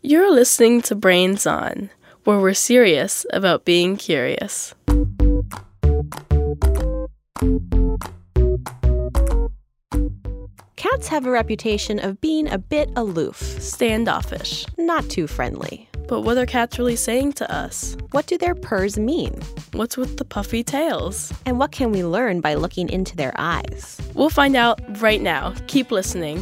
You're listening to Brains On, where we're serious about being curious. Cats have a reputation of being a bit aloof. Standoffish. Not too friendly. But what are cats really saying to us? What do their purrs mean? What's with the puffy tails? And what can we learn by looking into their eyes? We'll find out right now. Keep listening.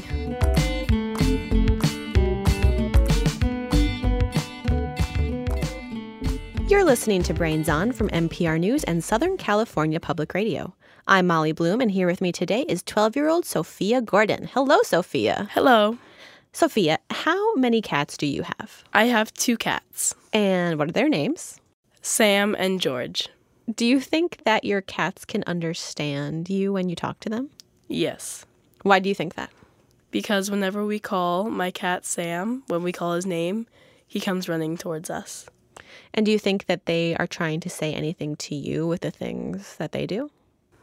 You're listening to Brains On from NPR News and Southern California Public Radio. I'm Molly Bloom, and here with me today is 12-year-old Sophia Gordon. Hello, Sophia. Hello. Sophia, how many cats do you have? I have 2 cats. And what are their names? Sam and George. Do you think that your cats can understand you when you talk to them? Yes. Why do you think that? Because whenever we call my cat Sam, when we call his name, he comes running towards us. And do you think that they are trying to say anything to you with the things that they do?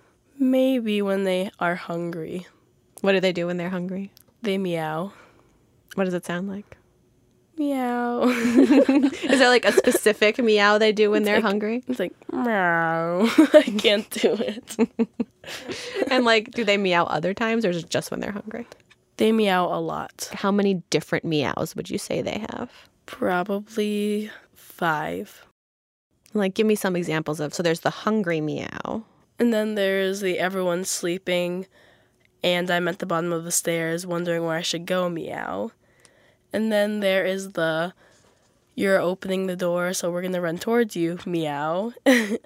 Maybe when they are hungry. What do they do when they're hungry? They meow. What does it sound like? Meow. Is there like a specific meow they do when they're hungry? It's like, meow. I can't do it. And like, do they meow other times or is it just when they're hungry? They meow a lot. How many different meows would you say they have? Probably 5. Like, give me some examples of, so there's the hungry meow. And then there's the everyone's sleeping and I'm at the bottom of the stairs wondering where I should go meow. And then there is the you're opening the door so we're going to run towards you meow.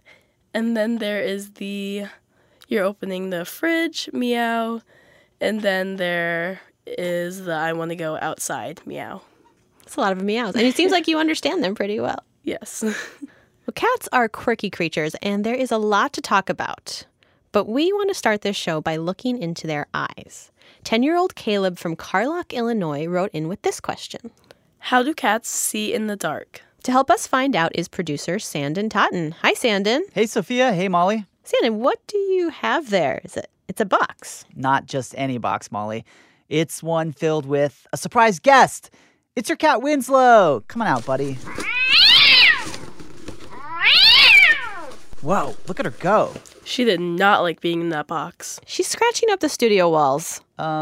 And then there is the you're opening the fridge meow. And then there is the I want to go outside meow. It's a lot of meows. And it seems like you understand them pretty well. Yes. Well, cats are quirky creatures, and there is a lot to talk about. But we want to start this show by looking into their eyes. 10-year-old Caleb from Carlock, Illinois, wrote in with this question. How do cats see in the dark? To help us find out is producer Sandon Totten. Hi, Sandon. Hey, Sophia. Hey, Molly. Sandon, what do you have there? It's a box. Not just any box, Molly. It's one filled with a surprise guest. It's your cat, Winslow. Come on out, buddy. Whoa, look at her go. She did not like being in that box. She's scratching up the studio walls.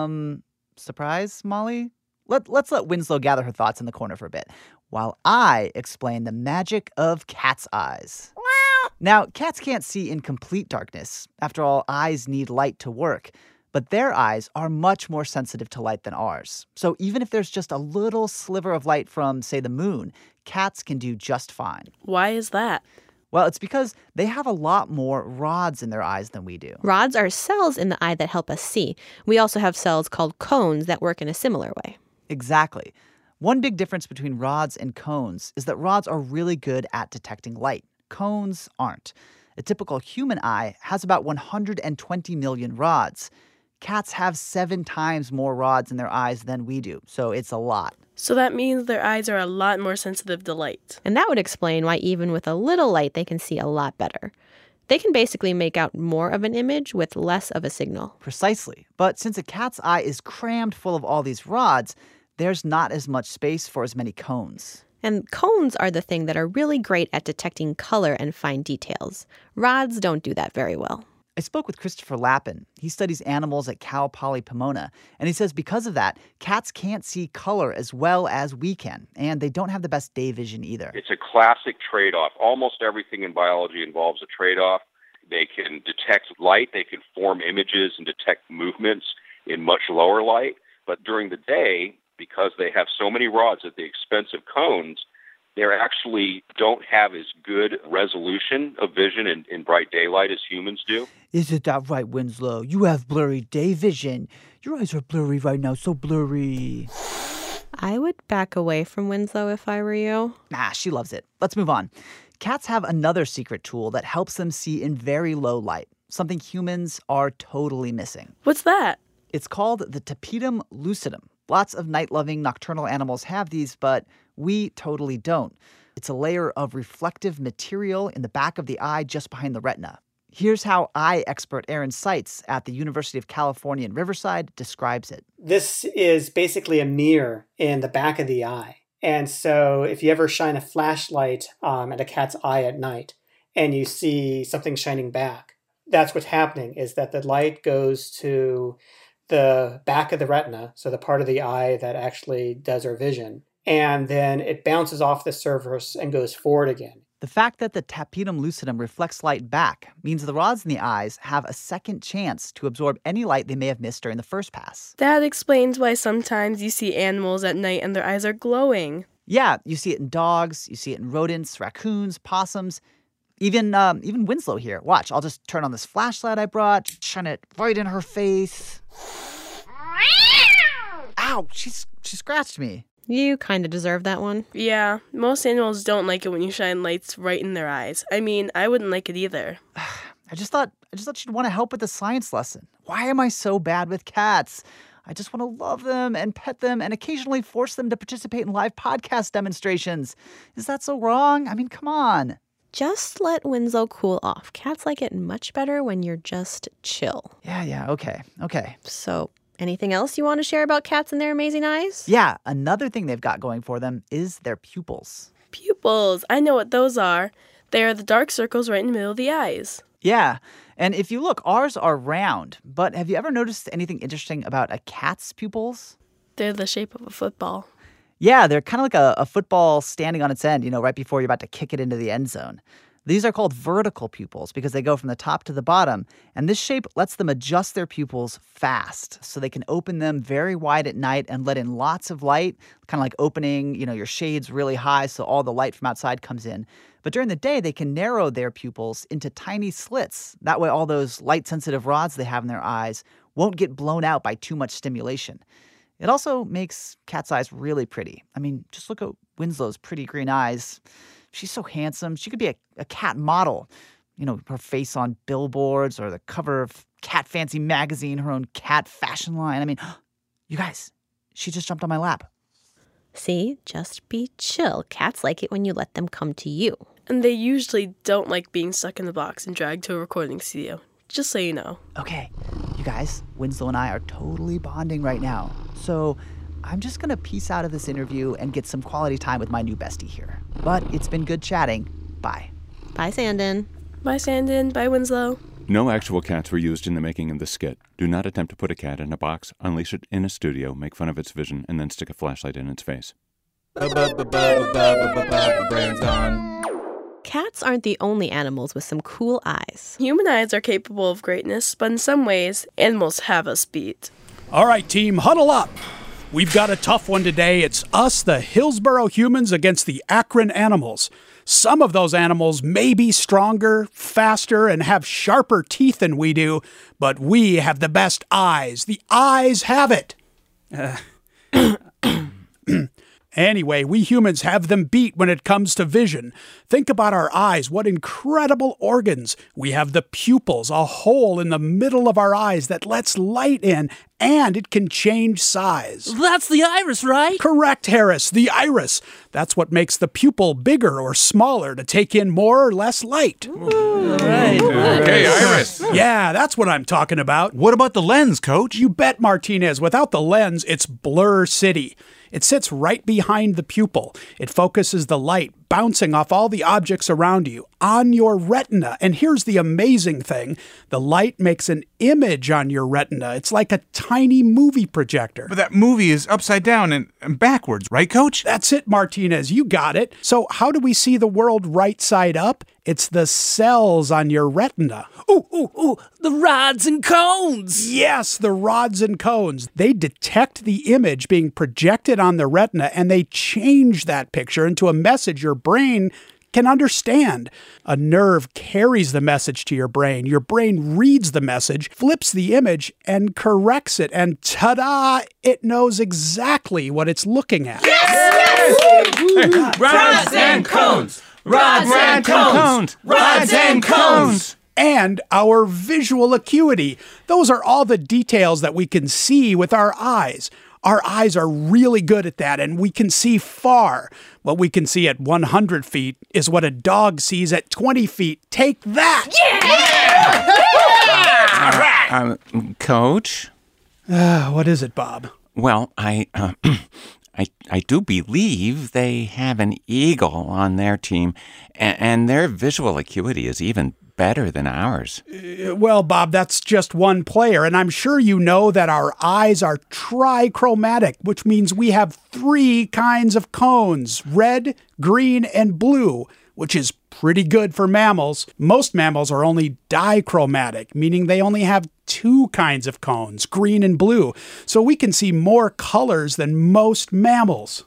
Surprise, Molly? Let's let Winslow gather her thoughts in the corner for a bit, while I explain the magic of cat's eyes. Now, cats can't see in complete darkness. After all, eyes need light to work. But their eyes are much more sensitive to light than ours. So even if there's just a little sliver of light from, say, the moon, cats can do just fine. Why is that? Well, it's because they have a lot more rods in their eyes than we do. Rods are cells in the eye that help us see. We also have cells called cones that work in a similar way. Exactly. One big difference between rods and cones is that rods are really good at detecting light. Cones aren't. A typical human eye has about 120 million rods. Cats have 7 times more rods in their eyes than we do, so it's a lot. So that means their eyes are a lot more sensitive to light. And that would explain why even with a little light, they can see a lot better. They can basically make out more of an image with less of a signal. Precisely. But since a cat's eye is crammed full of all these rods, there's not as much space for as many cones. And cones are the thing that are really great at detecting color and fine details. Rods don't do that very well. I spoke with Christopher Lappin. He studies animals at Cal Poly Pomona, and he says because of that, cats can't see color as well as we can, and they don't have the best day vision either. It's a classic trade-off. Almost everything in biology involves a trade-off. They can detect light, they can form images and detect movements in much lower light, but during the day, because they have so many rods at the expense of cones, they actually don't have as good resolution of vision in bright daylight as humans do. Isn't that right, Winslow? You have blurry day vision. Your eyes are blurry right now, so blurry. I would back away from Winslow if I were you. Nah, she loves it. Let's move on. Cats have another secret tool that helps them see in very low light, something humans are totally missing. What's that? It's called the tapetum lucidum. Lots of night-loving nocturnal animals have these, but we totally don't. It's a layer of reflective material in the back of the eye just behind the retina. Here's how eye expert Aaron Seitz at the University of California in Riverside describes it. This is basically a mirror in the back of the eye. And so if you ever shine a flashlight at a cat's eye at night and you see something shining back, that's what's happening, is that the light goes to the back of the retina, so the part of the eye that actually does our vision, and then it bounces off the surface and goes forward again. The fact that the tapetum lucidum reflects light back means the rods in the eyes have a second chance to absorb any light they may have missed during the first pass. That explains why sometimes you see animals at night and their eyes are glowing. Yeah, you see it in dogs, you see it in rodents, raccoons, possums, even Winslow here. Watch, I'll just turn on this flashlight I brought, shine it right in her face. Ow, she scratched me. You kind of deserve that one. Yeah, most animals don't like it when you shine lights right in their eyes. I mean, I wouldn't like it either. I just thought she'd want to help with the science lesson. Why am I so bad with cats? I just want to love them and pet them and occasionally force them to participate in live podcast demonstrations. Is that so wrong? I mean, come on. Just let Winslow cool off. Cats like it much better when you're just chill. Yeah, okay. So, anything else you want to share about cats and their amazing eyes? Yeah, another thing they've got going for them is their pupils. Pupils, I know what those are. They are the dark circles right in the middle of the eyes. Yeah, and if you look, ours are round. But have you ever noticed anything interesting about a cat's pupils? They're the shape of a football. Yeah, they're kind of like a football standing on its end, right before you're about to kick it into the end zone. These are called vertical pupils because they go from the top to the bottom, and this shape lets them adjust their pupils fast so they can open them very wide at night and let in lots of light, kind of like opening, your shades really high so all the light from outside comes in. But during the day, they can narrow their pupils into tiny slits. That way all those light-sensitive rods they have in their eyes won't get blown out by too much stimulation. It also makes cat's eyes really pretty. I mean, just look at Winslow's pretty green eyes. She's so handsome. She could be a cat model. Her face on billboards or the cover of Cat Fancy magazine, her own cat fashion line. I mean, you guys, she just jumped on my lap. See, just be chill. Cats like it when you let them come to you. And they usually don't like being stuck in the box and dragged to a recording studio. Just so you know. Okay, you guys, Winslow and I are totally bonding right now. So I'm just going to peace out of this interview and get some quality time with my new bestie here. But it's been good chatting. Bye. Bye, Sandin. Bye, Sandin. Bye, Winslow. No actual cats were used in the making of the skit. Do not attempt to put a cat in a box, unleash it in a studio, make fun of its vision, and then stick a flashlight in its face. Brains on. Cats aren't the only animals with some cool eyes. Human eyes are capable of greatness, but in some ways, animals have us beat. All right, team, huddle up. We've got a tough one today. It's us, the Hillsboro humans, against the Akron animals. Some of those animals may be stronger, faster, and have sharper teeth than we do, but we have the best eyes. The eyes have it. Anyway, we humans have them beat when it comes to vision. Think about our eyes. What incredible organs. We have the pupils, a hole in the middle of our eyes that lets light in, and it can change size. That's the iris, right? Correct, Harris, the iris. That's what makes the pupil bigger or smaller to take in more or less light. Right. Okay, iris. Yeah, that's what I'm talking about. What about the lens, Coach? You bet, Martinez. Without the lens, it's blur city. It sits right behind the pupil. It focuses the light bouncing off all the objects around you on your retina. And here's the amazing thing. The light makes an image on your retina. It's like a tiny movie projector. But that movie is upside down and backwards, right, Coach? That's it, Martinez. You got it. So how do we see the world right side up? It's the cells on your retina. Ooh, the rods and cones. Yes, the rods and cones. They detect the image being projected on the retina, and they change that picture into a message your brain can understand. A nerve carries the message to your brain. Your brain reads the message, flips the image, and corrects it. And ta-da! It knows exactly what it's looking at. Yes! Rods and cones. Rods and cones. Rods and cones. And our visual acuity. Those are all the details that we can see with our eyes. Our eyes are really good at that, and we can see far. What we can see at 100 feet is what a dog sees at 20 feet. Take that! Coach? What is it, Bob? Well, I do believe they have an eagle on their team, and their visual acuity is even better than ours. Well, Bob, that's just one player, and I'm sure you know that our eyes are trichromatic, which means we have 3 kinds of cones, red, green, and blue, which is pretty good for mammals. Most mammals are only dichromatic, meaning they only have 2 kinds of cones, green and blue, so we can see more colors than most mammals.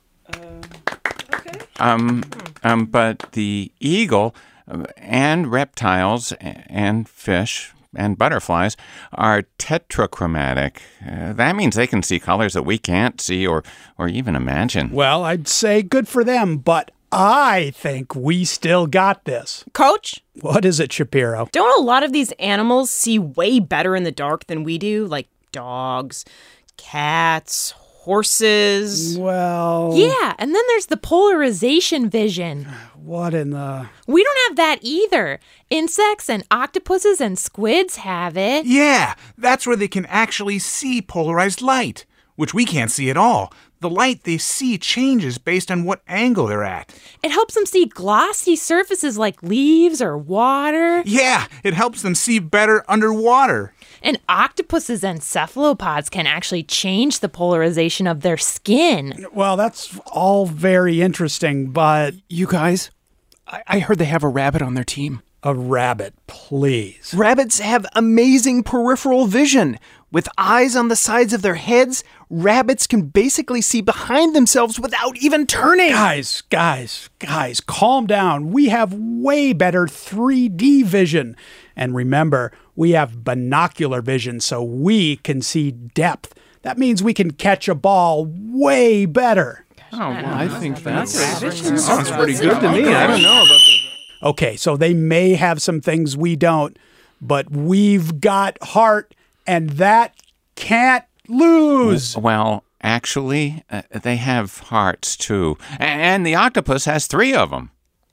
But the eagle and reptiles and fish and butterflies are tetrachromatic. That means they can see colors that we can't see or even imagine. Well, I'd say good for them, but I think we still got this. Coach? What is it, Shapiro? Don't a lot of these animals see way better in the dark than we do? Like dogs, cats, horses? Well... Yeah, and then there's the polarization vision. What in the... We don't have that either. Insects and octopuses and squids have it. Yeah, that's where they can actually see polarized light, which we can't see at all. The light they see changes based on what angle they're at. It helps them see glossy surfaces like leaves or water. Yeah, it helps them see better underwater. And octopuses and cephalopods can actually change the polarization of their skin. Well, that's all very interesting, but... You guys, I heard they have a rabbit on their team. A rabbit, please. Rabbits have amazing peripheral vision. With eyes on the sides of their heads, rabbits can basically see behind themselves without even turning. Guys, calm down. We have way better 3D vision. And remember, we have binocular vision, so we can see depth. That means we can catch a ball way better. Oh, well, I think that sounds pretty good to me. I don't know about this. Okay, so they may have some things we don't, but we've got heart, and that can't lose. Well, actually, they have hearts, too. And the octopus has 3 of them.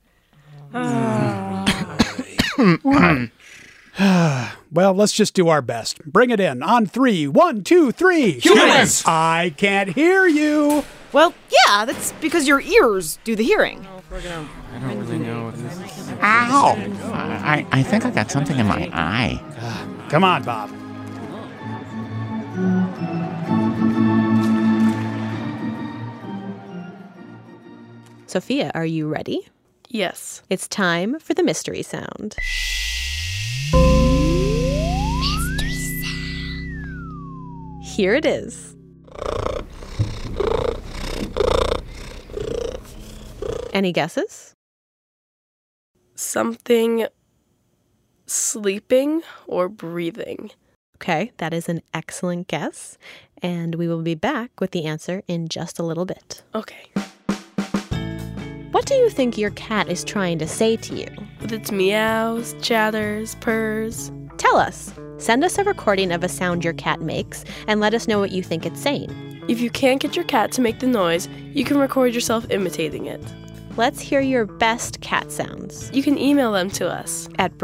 Well, let's just do our best. Bring it in. On 3. 1, 2, 3. Humans! I can't hear you. Well, yeah, that's because your ears do the hearing. I don't really know what this is. Ow! I think I got something in my eye. Come on, Bob. Sophia, are you ready? Yes. It's time for the mystery sound. Mystery sound. Here it is. Any guesses? Something sleeping or breathing. Okay, that is an excellent guess. And we will be back with the answer in just a little bit. Okay. What do you think your cat is trying to say to you? With its meows, chatters, purrs. Tell us. Send us a recording of a sound your cat makes and let us know what you think it's saying. If you can't get your cat to make the noise, you can record yourself imitating it. Let's hear your best cat sounds. You can email them to us at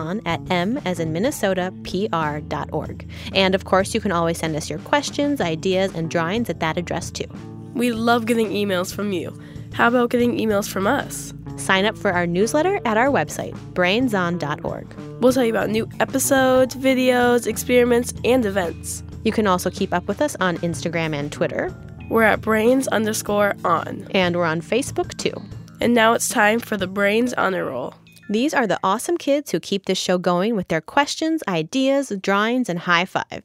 brainson@m-as-in-Minnesota-pr.org. And of course, you can always send us your questions, ideas, and drawings at that address too. We love getting emails from you. How about getting emails from us? Sign up for our newsletter at our website, brainson.org. We'll tell you about new episodes, videos, experiments, and events. You can also keep up with us on Instagram and Twitter. We're at brains_on. And we're on Facebook too. And now it's time for the Brains Honor Roll. These are the awesome kids who keep this show going with their questions, ideas, drawings, and high fives.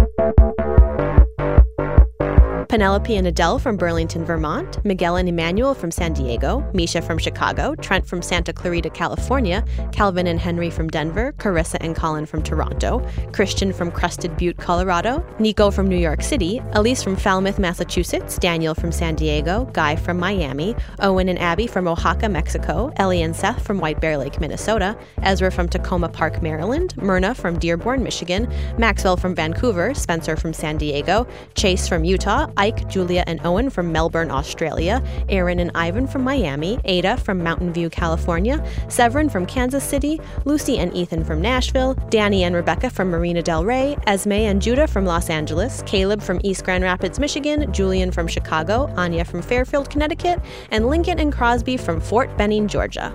Penelope and Adele from Burlington, Vermont, Miguel and Emmanuel from San Diego, Misha from Chicago, Trent from Santa Clarita, California, Calvin and Henry from Denver, Carissa and Colin from Toronto, Christian from Crested Butte, Colorado, Nico from New York City, Elise from Falmouth, Massachusetts, Daniel from San Diego, Guy from Miami, Owen and Abby from Oaxaca, Mexico, Ellie and Seth from White Bear Lake, Minnesota, Ezra from Tacoma Park, Maryland, Myrna from Dearborn, Michigan, Maxwell from Vancouver, Spencer from San Diego, Chase from Utah, Ike, Julia, and Owen from Melbourne, Australia, Aaron and Ivan from Miami, Ada from Mountain View, California, Severin from Kansas City, Lucy and Ethan from Nashville, Danny and Rebecca from Marina del Rey, Esme and Judah from Los Angeles, Caleb from East Grand Rapids, Michigan, Julian from Chicago, Anya from Fairfield, Connecticut, and Lincoln and Crosby from Fort Benning, Georgia.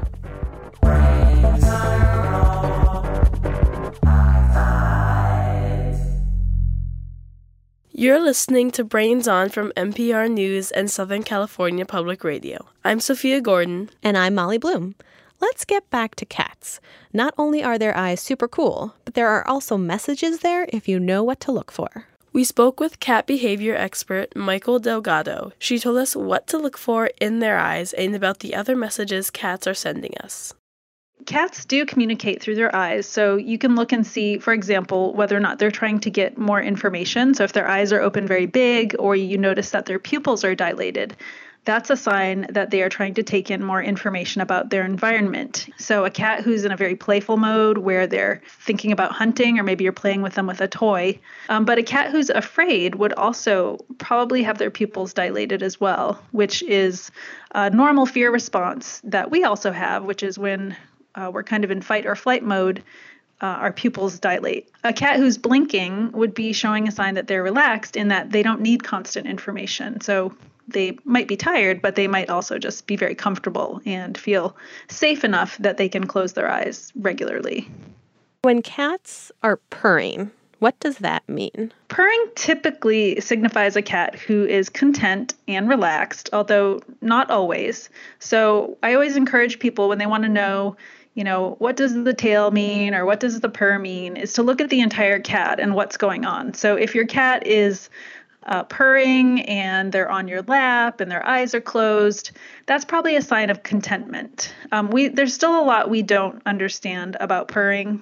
You're listening to Brains On from NPR News and Southern California Public Radio. I'm Sophia Gordon. And I'm Molly Bloom. Let's get back to cats. Not only are their eyes super cool, but there are also messages there if you know what to look for. We spoke with cat behavior expert Michael Delgado. She told us what to look for in their eyes and about the other messages cats are sending us. Cats do communicate through their eyes, so you can look and see, for example, whether or not they're trying to get more information. So if their eyes are open very big, or you notice that their pupils are dilated, that's a sign that they are trying to take in more information about their environment. So a cat who's in a very playful mode where they're thinking about hunting, or maybe you're playing with them with a toy. But a cat who's afraid would also probably have their pupils dilated as well, which is a normal fear response that we also have, which is when we're kind of in fight or flight mode, our pupils dilate. A cat who's blinking would be showing a sign that they're relaxed in that they don't need constant information. So they might be tired, but they might also just be very comfortable and feel safe enough that they can close their eyes regularly. When cats are purring, what does that mean? Purring typically signifies a cat who is content and relaxed, although not always. So I always encourage people when they want to know, what does the tail mean or what does the purr mean, is to look at the entire cat and what's going on. So if your cat is purring and they're on your lap and their eyes are closed, that's probably a sign of contentment. There's still a lot we don't understand about purring,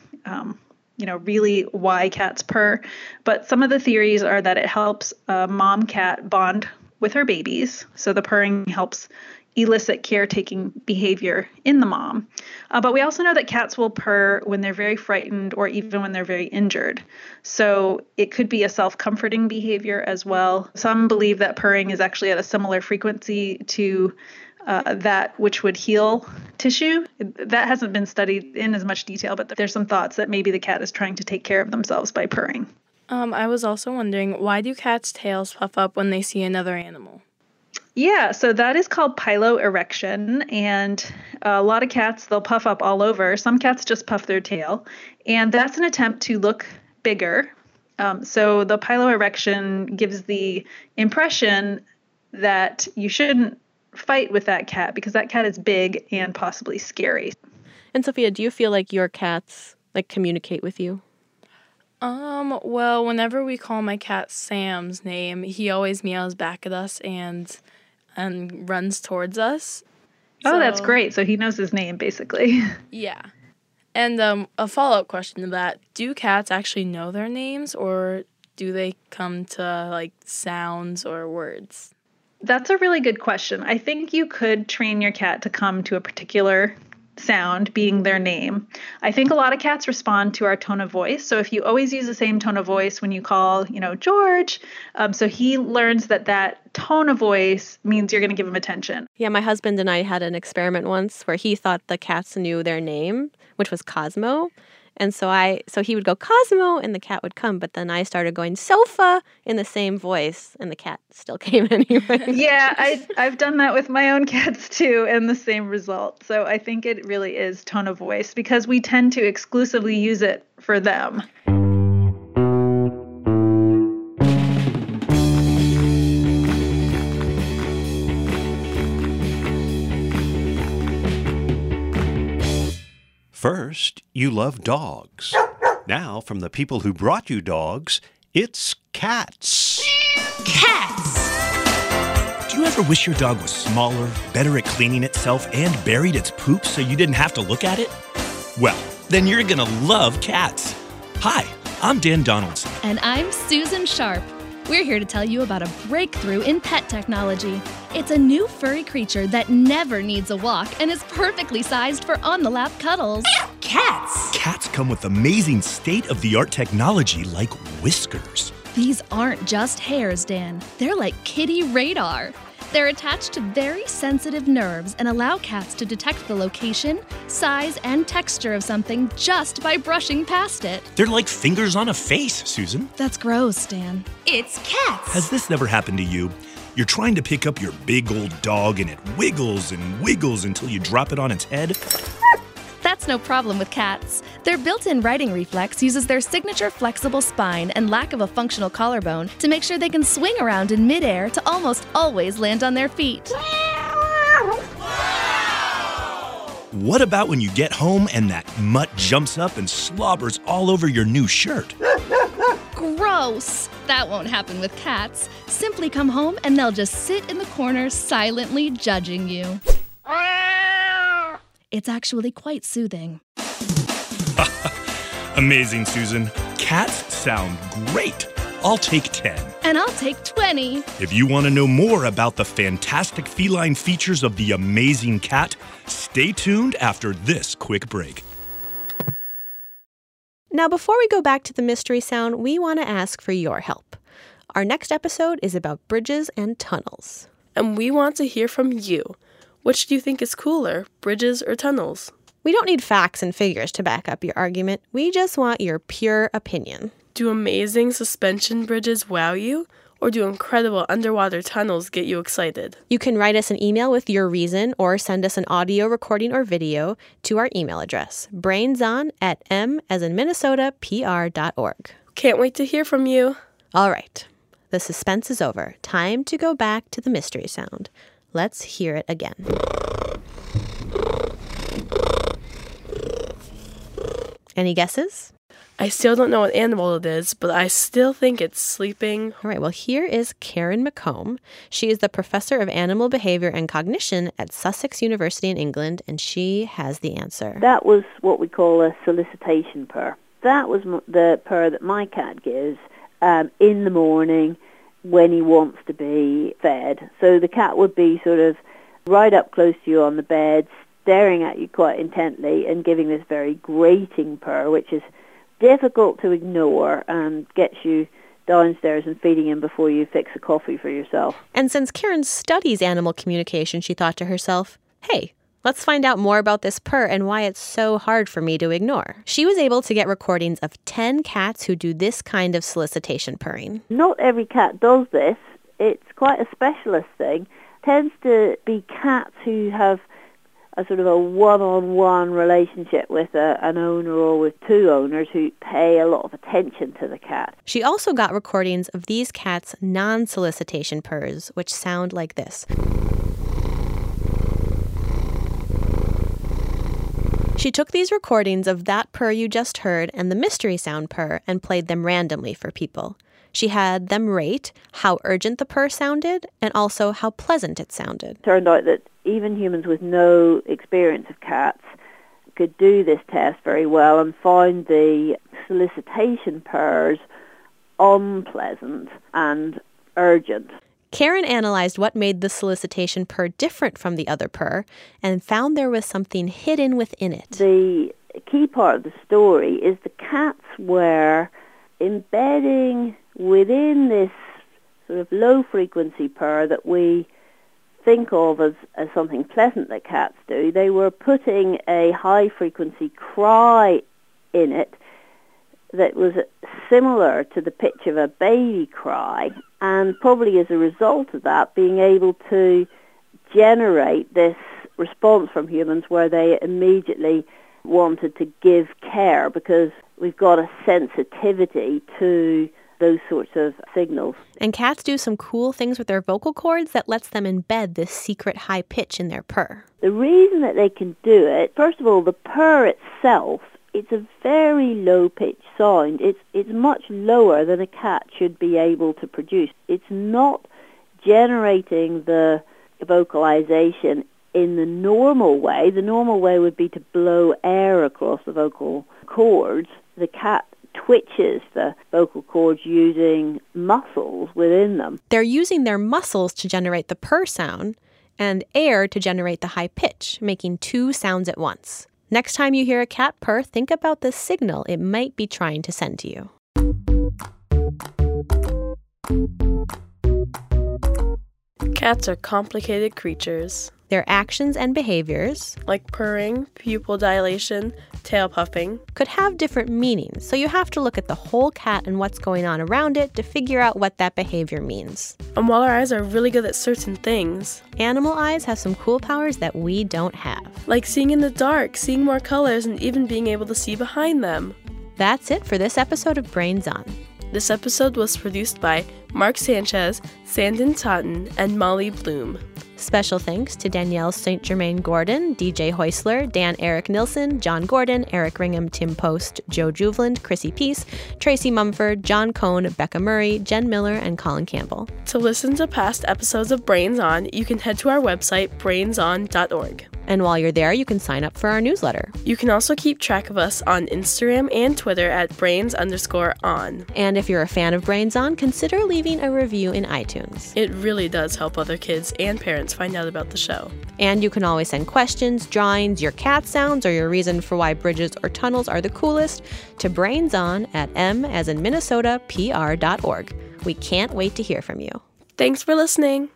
really why cats purr. But some of the theories are that it helps a mom cat bond with her babies. So the purring helps elicit caretaking behavior in the mom. But we also know that cats will purr when they're very frightened or even when they're very injured. So it could be a self-comforting behavior as well. Some believe that purring is actually at a similar frequency to that which would heal tissue. That hasn't been studied in as much detail, but there's some thoughts that maybe the cat is trying to take care of themselves by purring. I was also wondering, why do cats' tails puff up when they see another animal? Yeah, so that is called piloerection, and a lot of cats, they'll puff up all over. Some cats just puff their tail, and that's an attempt to look bigger. So the piloerection gives the impression that you shouldn't fight with that cat because that cat is big and possibly scary. And Sophia, do you feel like your cats communicate with you? Well, whenever we call my cat Sam's name, he always meows back at us and runs towards us. Oh, that's great. So he knows his name, basically. Yeah. And a follow-up question to that, do cats actually know their names, or do they come to, sounds or words? That's a really good question. I think you could train your cat to come to a particular sound being their name. I think a lot of cats respond to our tone of voice. So if you always use the same tone of voice when you call, George, so he learns that tone of voice means you're going to give him attention. Yeah, my husband and I had an experiment once where he thought the cats knew their name, which was Cosmo. And so he would go Cosmo and the cat would come, but then I started going Sofa in the same voice and the cat still came anyway. Yeah, I've done that with my own cats too, and the same result. So I think it really is tone of voice because we tend to exclusively use it for them. First, you love dogs. Now, from the people who brought you dogs, it's cats. Cats! Do you ever wish your dog was smaller, better at cleaning itself, and buried its poop so you didn't have to look at it? Well, then you're gonna love cats. Hi, I'm Dan Donaldson. And I'm Susan Sharp. We're here to tell you about a breakthrough in pet technology. It's a new furry creature that never needs a walk and is perfectly sized for on-the-lap cuddles. Cats! Cats come with amazing state-of-the-art technology like whiskers. These aren't just hairs, Dan. They're like kitty radar. They're attached to very sensitive nerves and allow cats to detect the location, size, and texture of something just by brushing past it. They're like fingers on a face, Susan. That's gross, Dan. It's cats. Has this never happened to you? You're trying to pick up your big old dog and it wiggles and wiggles until you drop it on its head? That's no problem with cats. Their built-in riding reflex uses their signature flexible spine and lack of a functional collarbone to make sure they can swing around in midair to almost always land on their feet. What about when you get home and that mutt jumps up and slobbers all over your new shirt? Gross! That won't happen with cats. Simply come home and they'll just sit in the corner silently judging you. It's actually quite soothing. Amazing, Susan. Cats sound great. I'll take 10. And I'll take 20. If you want to know more about the fantastic feline features of the amazing cat, stay tuned after this quick break. Now, before we go back to the mystery sound, we want to ask for your help. Our next episode is about bridges and tunnels. And we want to hear from you. Which do you think is cooler, bridges or tunnels? We don't need facts and figures to back up your argument. We just want your pure opinion. Do amazing suspension bridges wow you? Or do incredible underwater tunnels get you excited? You can write us an email with your reason or send us an audio recording or video to our email address, brainson@m-as-in-Minnesota-pr.org. Can't wait to hear from you. All right. The suspense is over. Time to go back to the mystery sound. Let's hear it again. Any guesses? I still don't know what animal it is, but I still think it's sleeping. All right, well, here is Karen McComb. She is the professor of animal behavior and cognition at Sussex University in England, and she has the answer. That was what we call a solicitation purr. That was the purr that my cat gives in the morning when he wants to be fed. So the cat would be sort of right up close to you on the bed, staring at you quite intently and giving this very grating purr, which is difficult to ignore and gets you downstairs and feeding him before you fix a coffee for yourself. And since Karen studies animal communication, she thought to herself, hey, let's find out more about this purr and why it's so hard for me to ignore. She was able to get recordings of 10 cats who do this kind of solicitation purring. Not every cat does this. It's quite a specialist thing. It tends to be cats who have a sort of a one-on-one relationship with an owner or with two owners who pay a lot of attention to the cat. She also got recordings of these cats' non-solicitation purrs, which sound like this. She took these recordings of that purr you just heard and the mystery sound purr and played them randomly for people. She had them rate how urgent the purr sounded and also how pleasant it sounded. It turned out that even humans with no experience of cats could do this test very well and find the solicitation purrs unpleasant and urgent. Karen analyzed what made the solicitation purr different from the other purr and found there was something hidden within it. The key part of the story is the cats were embedding within this sort of low-frequency purr that we think of as something pleasant that cats do. They were putting a high-frequency cry in it that was similar to the pitch of a baby cry, and probably as a result of that, being able to generate this response from humans where they immediately wanted to give care because we've got a sensitivity to those sorts of signals. And cats do some cool things with their vocal cords that lets them embed this secret high pitch in their purr. The reason that they can do it, first of all, the purr itself, it's a very low-pitched sound. It's much lower than a cat should be able to produce. It's not generating the vocalization in the normal way. The normal way would be to blow air across the vocal cords. The cat twitches the vocal cords using muscles within them. They're using their muscles to generate the purr sound and air to generate the high pitch, making two sounds at once. Next time you hear a cat purr, think about the signal it might be trying to send to you. Cats are complicated creatures. Their actions and behaviors, like purring, pupil dilation, tail puffing, could have different meanings, so you have to look at the whole cat and what's going on around it to figure out what that behavior means. And while our eyes are really good at certain things, animal eyes have some cool powers that we don't have. Like seeing in the dark, seeing more colors, and even being able to see behind them. That's it for this episode of Brains On. This episode was produced by Mark Sanchez, Sandon Totten, and Molly Bloom. Special thanks to Danielle St. Germain Gordon, DJ Heusler, Dan Eric Nilsson, John Gordon, Eric Ringham, Tim Post, Joe Juveland, Chrissy Peace, Tracy Mumford, John Cohn, Becca Murray, Jen Miller, and Colin Campbell. To listen to past episodes of Brains On, you can head to our website, brainson.org. And while you're there, you can sign up for our newsletter. You can also keep track of us on Instagram and Twitter at brains_on. And if you're a fan of Brains On, consider leaving a review in iTunes. It really does help other kids and parents find out about the show. And you can always send questions, drawings, your cat sounds, or your reason for why bridges or tunnels are the coolest to brainson@m as in Minnesota, pr.org. We can't wait to hear from you. Thanks for listening.